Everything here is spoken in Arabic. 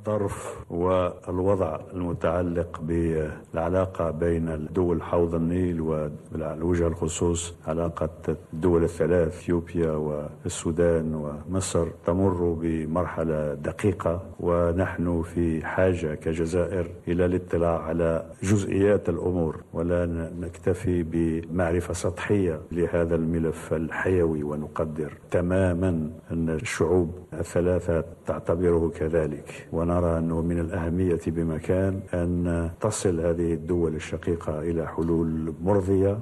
الظرف والوضع المتعلق بالعلاقة بين دول حوض النيل وعلى وجه الخصوص علاقة الدول الثلاث اثيوبيا والسودان ومصر تمر بمرحلة دقيقة، ونحن في حاجة كجزائر إلى الاطلاع على جزئيات الأمور، ولا نكتفي بمعرفة سطحية لهذا الملف الحيوي، ونقدر تماما أن الشعوب الثلاثة تعتبره كذلك، ونرى أنه من الأهمية بمكان أن تصل هذه الدول الشقيقة إلى حلول مرضية.